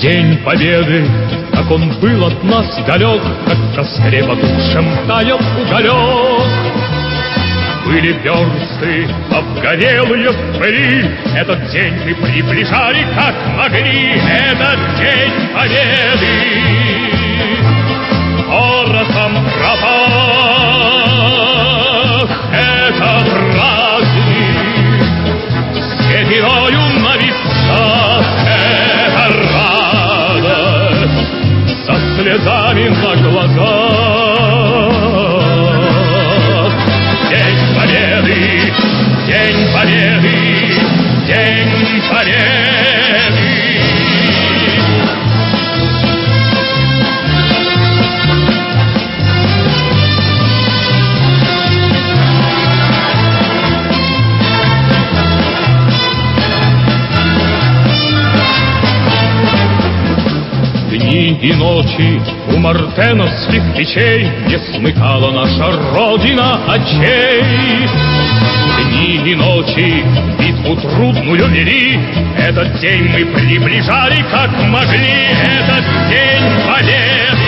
День Победы, как он был от нас далек, как в костре потухшем таял уголек. Были версты обгорелые в пыли, этот день мы приближали как могли. Этот день Победы порохом пропах. Это праздник с сединою на висках. Это радость со слезами на глазах. День Победы, День Победы, День Победы. Дни и ночи у мартеновских печей не смыкала наша Родина очей. Дни и ночи битву трудную вели, этот день мы приближали как могли. Этот день Победы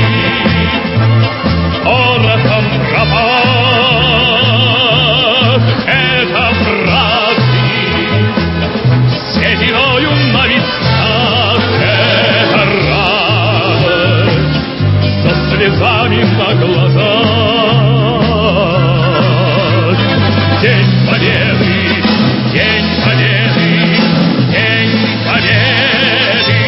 порохом пропах. Это праздник с сединою на висках. Это радость со слезами на глазах. День Победы, День Победы, День Победы.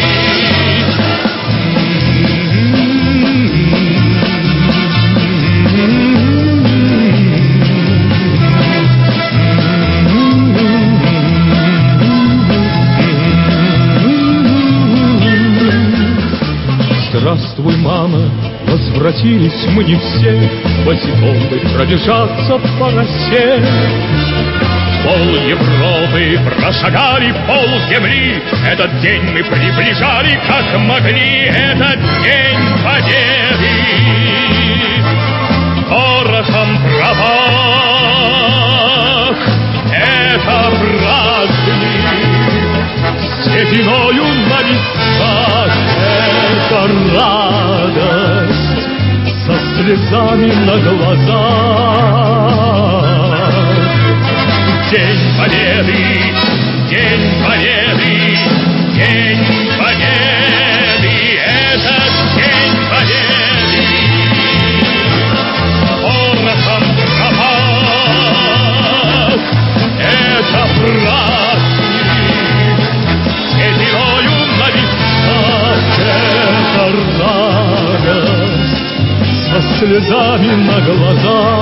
Здравствуй, мама, возвратились мы не все, босиком бы пробежаться по росе. Пол Европы прошагали, пол земли, этот день мы приближали как могли. Этот день Победы порохом пропах. Это праздник с сединою на висках. Это радость со слезами на глазах. День Победы, День Победы, День Победы. Этот День Победы порохом пропах. Это праздник с сединою на висках. Это радость со слезами на глазах.